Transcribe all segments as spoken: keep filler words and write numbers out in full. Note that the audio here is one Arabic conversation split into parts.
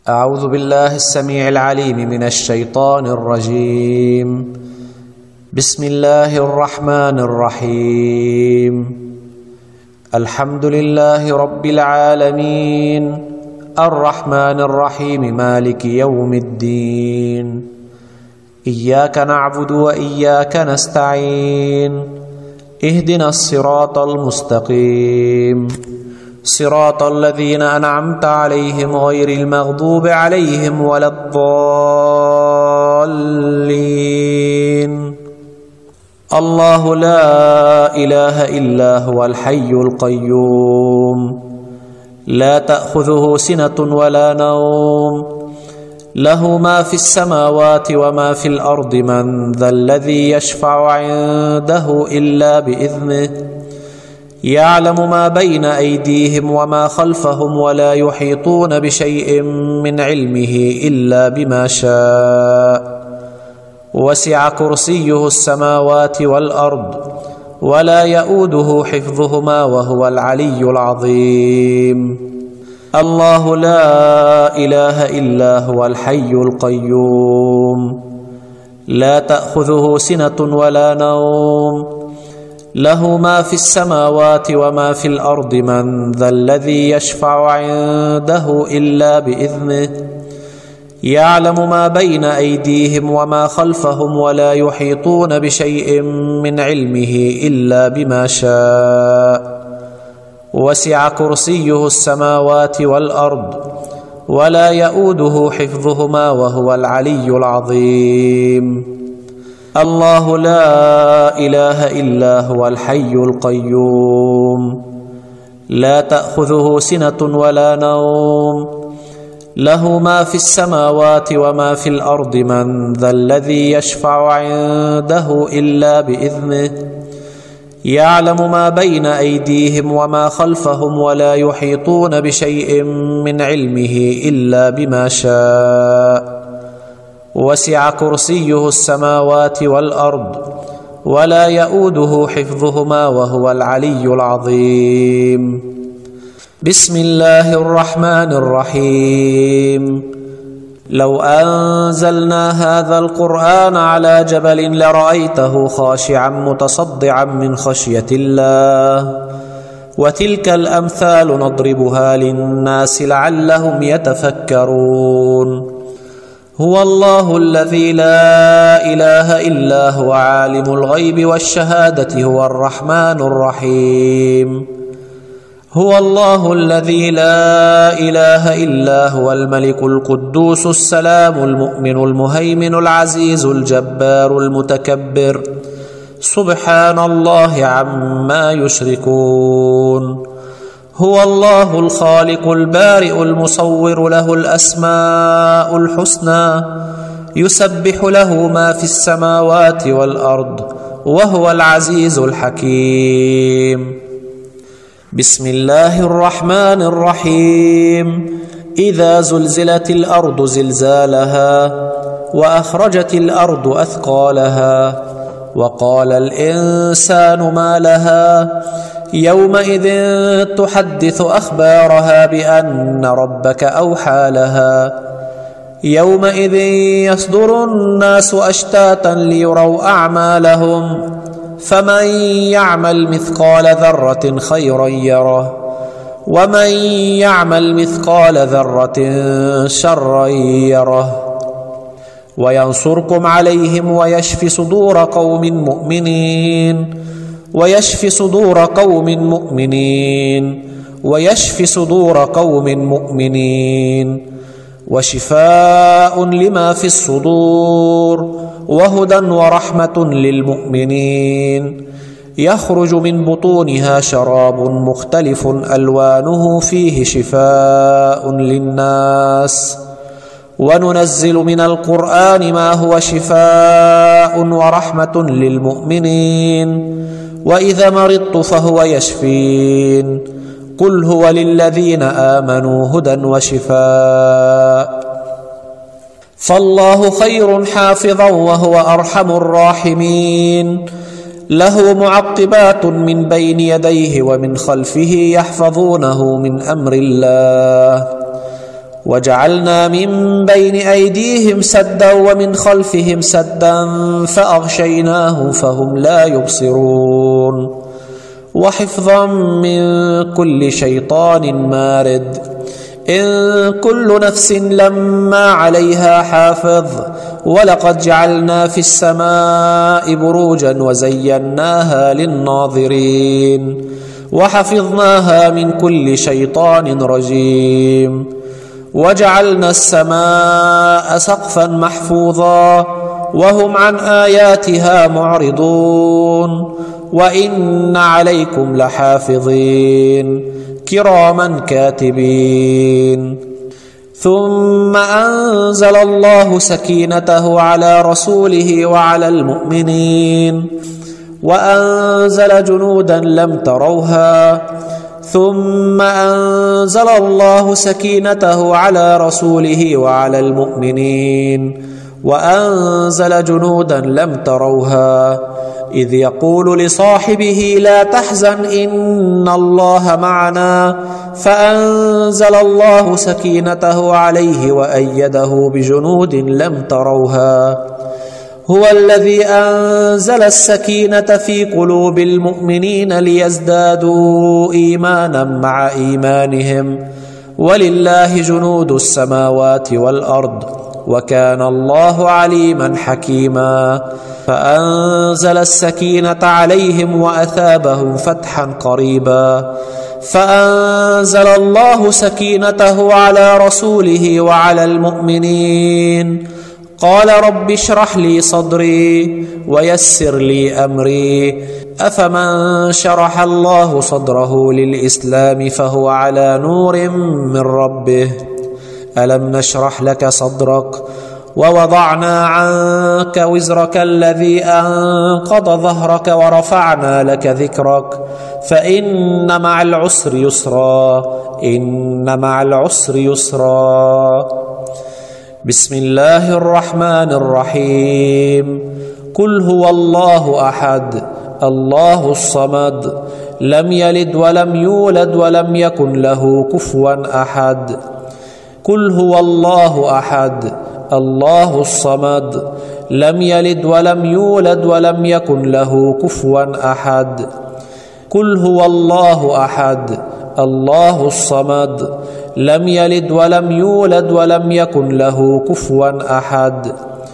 أعوذ بالله السميع العليم من الشيطان الرجيم. بسم الله الرحمن الرحيم. الحمد لله رب العالمين الرحمن الرحيم مالك يوم الدين. إياك نعبد وإياك نستعين. اهدنا الصراط المستقيم صراط الذين أنعمت عليهم غير المغضوب عليهم ولا الضالين. الله لا إله إلا هو الحي القيوم لا تأخذه سنة ولا نوم له ما في السماوات وما في الأرض. من ذا الذي يشفع عنده إلا بإذنه يعلم ما بين أيديهم وما خلفهم ولا يحيطون بشيء من علمه إلا بما شاء. وسع كرسيه السماوات والأرض ولا يؤوده حفظهما وهو العلي العظيم. الله لا إله إلا هو الحي القيوم لا تأخذه سنة ولا نوم له ما في السماوات وما في الأرض. من ذا الذي يشفع عنده إلا بإذنه يعلم ما بين أيديهم وما خلفهم ولا يحيطون بشيء من علمه إلا بما شاء. وسع كرسيه السماوات والأرض ولا يؤوده حفظهما وهو العلي العظيم. الله لا إله إلا هو الحي القيوم لا تأخذه سنة ولا نوم له ما في السماوات وما في الأرض. من ذا الذي يشفع عنده إلا بإذنه يعلم ما بين أيديهم وما خلفهم ولا يحيطون بشيء من علمه إلا بما شاء. وسع كرسيه السماوات والأرض ولا يؤوده حفظهما وهو العلي العظيم. بسم الله الرحمن الرحيم. لو أنزلنا هذا القرآن على جبل لرأيته خاشعا متصدعا من خشية الله. وتلك الأمثال نضربها للناس لعلهم يتفكرون. هو الله الذي لا إله إلا هو عالم الغيب والشهادة هو الرحمن الرحيم. هو الله الذي لا إله إلا هو الملك القدوس السلام المؤمن المهيمن العزيز الجبار المتكبر سبحان الله عما يشركون. هو الله الخالق البارئ المصور له الأسماء الحسنى يسبح له ما في السماوات والأرض وهو العزيز الحكيم. بسم الله الرحمن الرحيم. إذا زلزلت الأرض زلزالها وأخرجت الأرض أثقالها وقال الإنسان ما لها يومئذ تحدث أخبارها بأن ربك أوحى لها. يومئذ يصدر الناس أشتاتا ليروا أعمالهم فمن يعمل مثقال ذرة خيرا يره ومن يعمل مثقال ذرة شرا يره. وينصركم عليهم ويشفي صدور قوم مؤمنين ويشفي صدور قوم مؤمنين ويشفي صدور قوم مؤمنين وشفاء لما في الصدور وهدى ورحمة للمؤمنين. يخرج من بطونها شراب مختلف ألوانه فيه شفاء للناس. وننزل من القرآن ما هو شفاء ورحمة للمؤمنين. وإذا مرضت فهو يشفين. قل هو للذين آمنوا هدى وشفاء. فالله خير حافظا وهو أرحم الراحمين. له معقبات من بين يديه ومن خلفه يحفظونه من أمر الله. وجعلنا من بين أيديهم سدا ومن خلفهم سدا فأغشيناهم فهم لا يبصرون وحفظا من كل شيطان مارد إن كل نفس لما عليها حافظ ولقد جعلنا في السماء بروجا وزيناها للناظرين وحفظناها من كل شيطان رجيم وجعلنا السماء سقفا محفوظا وهم عن آياتها معرضون وإن عليكم لحافظين كراما كاتبين ثم أنزل الله سكينته على رسوله وعلى المؤمنين وأنزل جنودا لم تروها ثم أنزل الله سكينته على رسوله وعلى المؤمنين وأنزل جنودا لم تروها إذ يقول لصاحبه لا تحزن إن الله معنا فأنزل الله سكينته عليه وأيده بجنود لم تروها هو الذي أنزل السكينة في قلوب المؤمنين ليزدادوا إيمانا مع إيمانهم ولله جنود السماوات والأرض وكان الله عليما حكيما فأنزل السكينة عليهم وأثابهم فتحا قريبا فأنزل الله سكينته على رسوله وعلى المؤمنين قال رب اشرح لي صدري ويسر لي أمري أفمن شرح الله صدره للإسلام فهو على نور من ربه ألم نشرح لك صدرك ووضعنا عنك وزرك الذي أنقض ظهرك ورفعنا لك ذكرك فإن مع العسر يسرا إن مع العسر يسرا بسم الله الرحمن الرحيم قل هو الله أحد الله الصمد لم يلد ولم يولد ولم يكن له كفوا أحد قل هو الله أحد الله الصمد لم يلد ولم يولد ولم يكن له كفوا أحد قل هو الله أحد الله الصمد لم يلد ولم يولد ولم يكن له كفوا أحد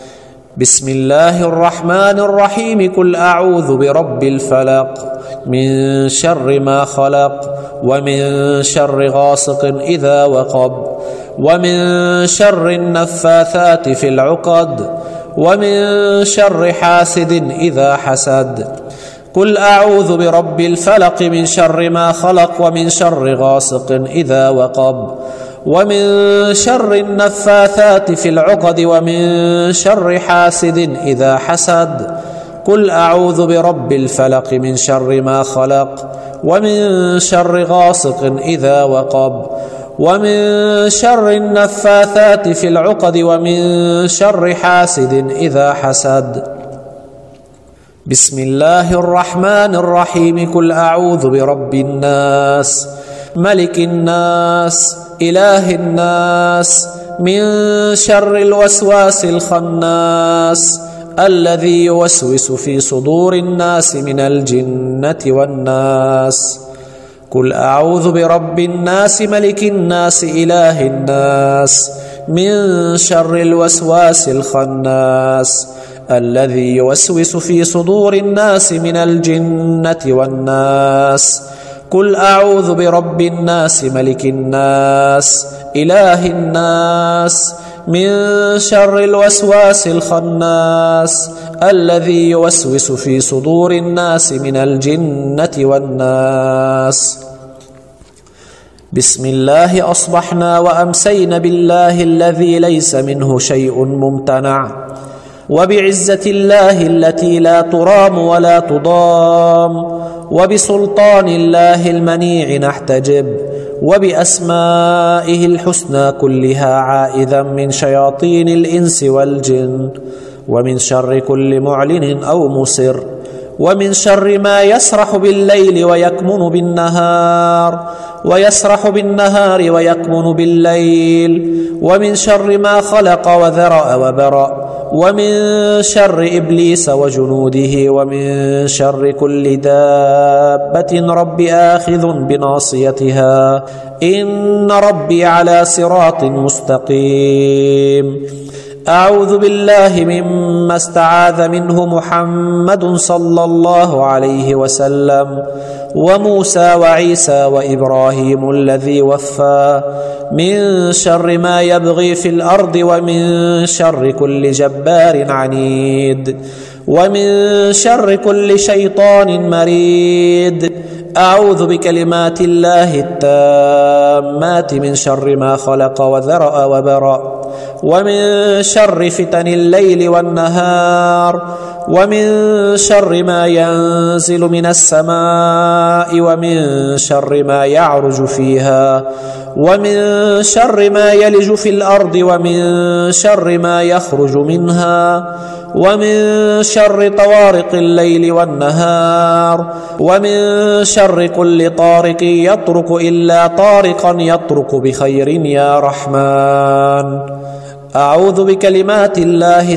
بسم الله الرحمن الرحيم قل أعوذ برب الفلق من شر ما خلق ومن شر غاسق إذا وقب ومن شر النفاثات في العقد ومن شر حاسد إذا حسد قل أعوذ برب الفلق من شر ما خلق ومن شر غاسق إذا وقب ومن شر النفاثات في العقد ومن شر حاسد إذا حسد قل أعوذ برب الفلق من شر ما خلق ومن شر غاسق إذا وقب ومن شر النفاثات في العقد ومن شر حاسد إذا حسد بسم الله الرحمن الرحيم قل أعوذ برب الناس ملك الناس إله الناس من شر الوسواس الخناس الذي يوسوس في صدور الناس من الجنة والناس قل أعوذ برب الناس ملك الناس إله الناس من شر الوسواس الخناس الذي يوسوس في صدور الناس من الجنة والناس قل أعوذ برب الناس ملك الناس إله الناس من شر الوسواس الخناس الذي يوسوس في صدور الناس من الجنة والناس بسم الله أصبحنا وأمسينا بالله الذي ليس منه شيء ممتنع وبعزة الله التي لا ترام ولا تضام وبسلطان الله المنيع نحتجب وبأسمائه الحسنى كلها عائذا من شياطين الإنس والجن ومن شر كل معلن أو مسر ومن شر ما يسرح بالليل ويكمن بالنهار ويسرح بالنهار ويكمن بالليل، ومن شر ما خلق وذرأ وبرأ، ومن شر إبليس وجنوده، ومن شر كل دابة رب آخذ بناصيتها، إن ربي على صراط مستقيم. أعوذ بالله مما استعاذ منه محمد صلى الله عليه وسلم وموسى وعيسى وإبراهيم الذي وفى، من شر ما يبغي في الأرض، ومن شر كل جبار عنيد، ومن شر كل شيطان مريد. أعوذ بكلمات الله التامات من شر ما خلق وذرأ وبرأ، ومن شر فتن الليل والنهار، ومن شر ما ينزل من السماء، ومن شر ما يعرج فيها، ومن شر ما يلج في الأرض، ومن شر ما يخرج منها، ومن شر طوارق الليل والنهار، ومن شر كل طارق يطرق إلا طارقا يطرق بخير يا رحمن. أعوذ بكلمات الله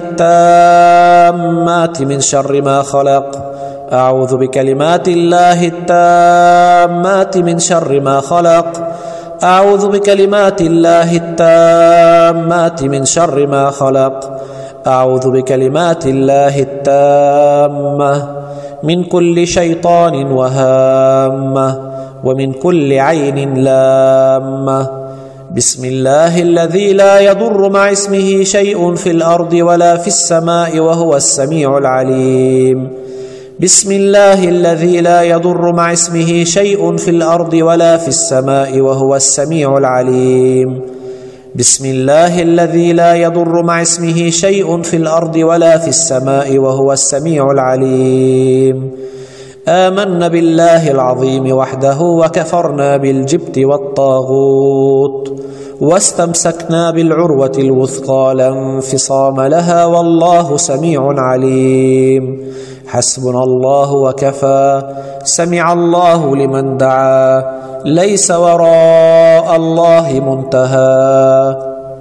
التامات من شر ما خلق. أعوذ بكلمات الله التامات من شر ما خلق. أعوذ بكلمات الله التامات من شر ما خلق. أعوذ بكلمات الله التامة من كل شيطان وهامة، ومن كل عين لامة. بسم الله الذي لا يضر مع اسمه شيء في الأرض ولا في السماء وهو السميع العليم. بسم الله الذي لا يضر مع اسمه شيء في الأرض ولا في السماء وهو السميع العليم. بسم الله الذي لا يضر مع اسمه شيء في الأرض ولا في السماء وهو السميع العليم. آمنا بالله العظيم وحده، وكفرنا بالجبت والطاغوت، واستمسكنا بالعروة الوثقى لا انفصام لها، والله سميع عليم. حسبنا الله وكفى. سمع الله لمن دعا، ليس وراء الله منتهى.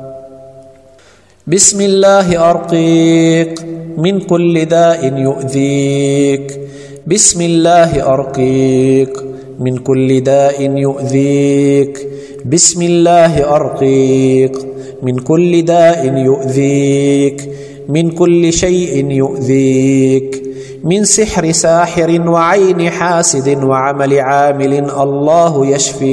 بسم الله أرقيك من كل داء يؤذيك. بسم الله أرقيك من كل داء يؤذيك. بسم الله أرقيك من كل داء يؤذيك، من كل شيء يؤذيك، من سحر ساحر وعين حاسد وعمل عامل، الله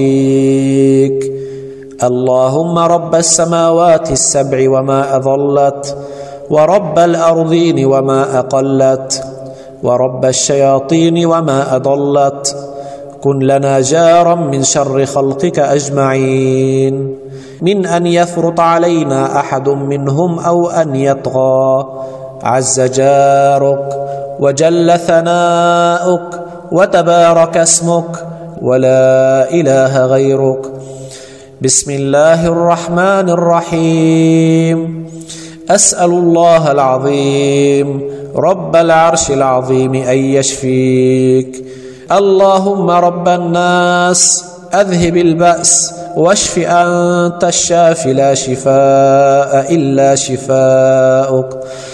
يشفيك. اللهم رب السماوات السبع وما أضلت، ورب الأرضين وما أقلت، ورب الشياطين وما أضلت، كن لنا جارا من شر خلقك أجمعين، من أن يفرط علينا أحد منهم أو أن يطغى. عز جارك وجل ثناؤك وتبارك اسمك ولا إله غيرك. بسم الله الرحمن الرحيم. أسأل الله العظيم رب العرش العظيم أن يشفيك. اللهم رب الناس أذهب البأس واشف، أنت الشافي لا شفاء إلا شفاؤك،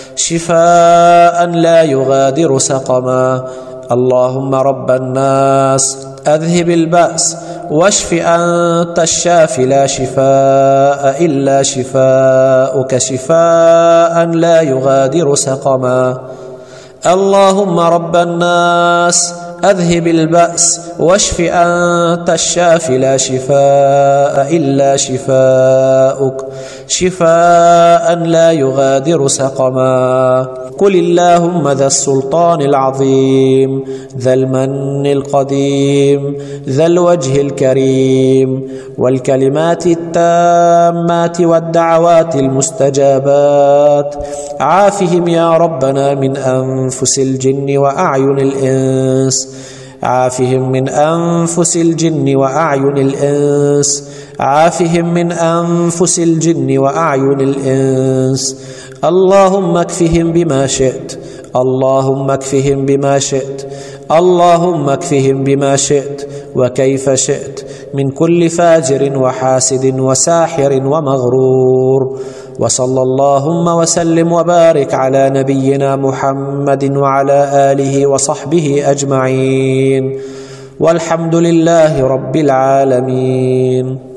شفاء لا يغادر سقما. اللهم رب الناس أذهب البأس واشف، أنت الشافي لا شفاء إلا شفاؤك، شفاء لا يغادر سقما. اللهم رب الناس أذهب البأس واشف، أنت الشافي لا شفاء إلا شفاؤك، شفاء لا يغادر سقما. قل اللهم ذا السلطان العظيم، ذا المن القديم، ذا الوجه الكريم، والكلمات التامات والدعوات المستجابات، عافهم يا ربنا من أنفس الجن وأعين الإنس، عافهم من أنفس الجن وأعين الإنس، عافهم من أنفس الجن وأعين الإنس. اللهم اكفهم بما شئت، اللهم اكفهم بما شئت، اللهم اكفهم بما شئت وكيف شئت، من كل فاجر وحاسد وساحر ومغرور. وصلى اللهم وسلم وبارك على نبينا محمد وعلى آله وصحبه أجمعين، والحمد لله رب العالمين.